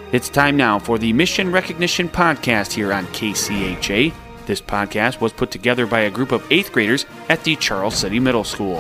It's time now for the Mission Recognition Podcast here on KCHA. This podcast was put together by a group of 8th graders at the Charles City Middle School.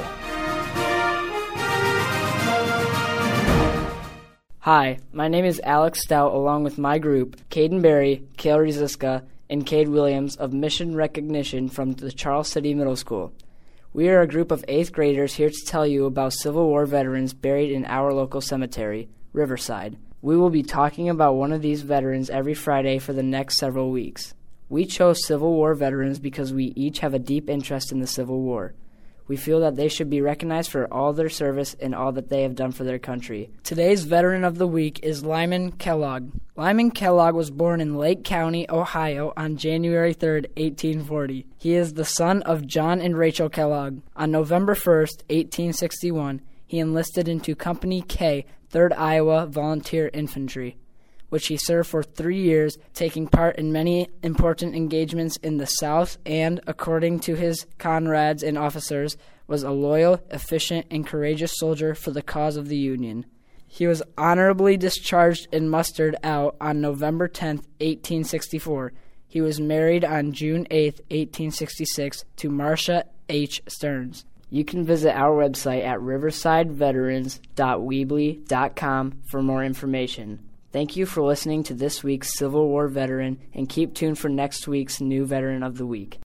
Hi, my name is Alex Stout along with my group, Caden Berry, Kale Riziska, and Cade Williams of Mission Recognition from the Charles City Middle School. We are a group of 8th graders here to tell you about Civil War veterans buried in our local cemetery, Riverside. We will be talking about one of these veterans every Friday for the next several weeks. We chose Civil War veterans because we each have a deep interest in the Civil War. We feel that they should be recognized for all their service and all that they have done for their country. Today's Veteran of the Week is Lyman Kellogg. Lyman Kellogg was born in Lake County, Ohio on January 3, 1840. He is the son of John and Rachel Kellogg. On November 1, 1861, he enlisted into Company K, 3rd Iowa Volunteer Infantry, which he served for 3 years, taking part in many important engagements in the South and, according to his comrades and officers, was a loyal, efficient, and courageous soldier for the cause of the Union. He was honorably discharged and mustered out on November 10, 1864. He was married on June 8, 1866, to Marcia H. Stearns. You can visit our website at riversideveterans.weebly.com for more information. Thank you for listening to this week's Civil War veteran, and keep tuned for next week's new Veteran of the Week.